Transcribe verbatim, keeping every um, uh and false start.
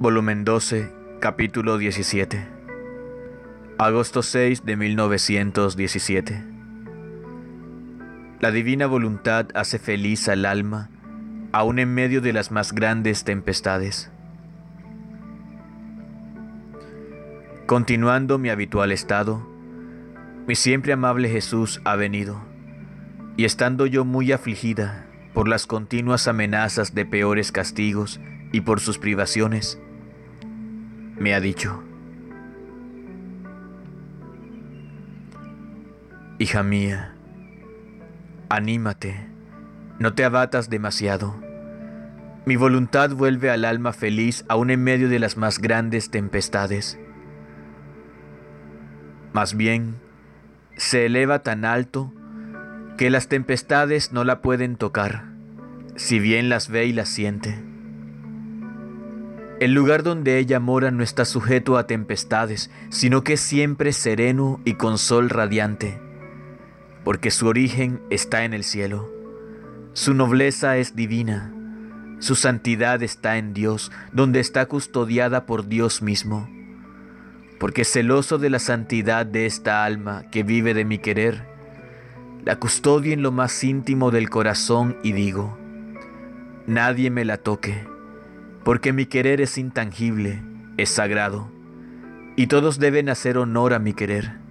Volumen doce, capítulo diecisiete. Agosto seis de mil novecientos diecisiete. La divina voluntad hace feliz al alma, aun en medio de las más grandes tempestades. Continuando mi habitual estado, mi siempre amable Jesús ha venido, y estando yo muy afligida por las continuas amenazas de peores castigos y por sus privaciones, me ha dicho: hija mía, anímate, no te abatas demasiado. Mi voluntad vuelve al alma feliz aun en medio de las más grandes tempestades. Más bien, se eleva tan alto que las tempestades no la pueden tocar, si bien las ve y las siente. El lugar donde ella mora no está sujeto a tempestades, sino que es siempre sereno y con sol radiante, porque su origen está en el cielo. Su nobleza es divina, su santidad está en Dios, donde está custodiada por Dios mismo. Porque celoso de la santidad de esta alma que vive de mi querer, la custodio en lo más íntimo del corazón y digo: nadie me la toque, porque mi querer es intangible, es sagrado, y todos deben hacer honor a mi querer.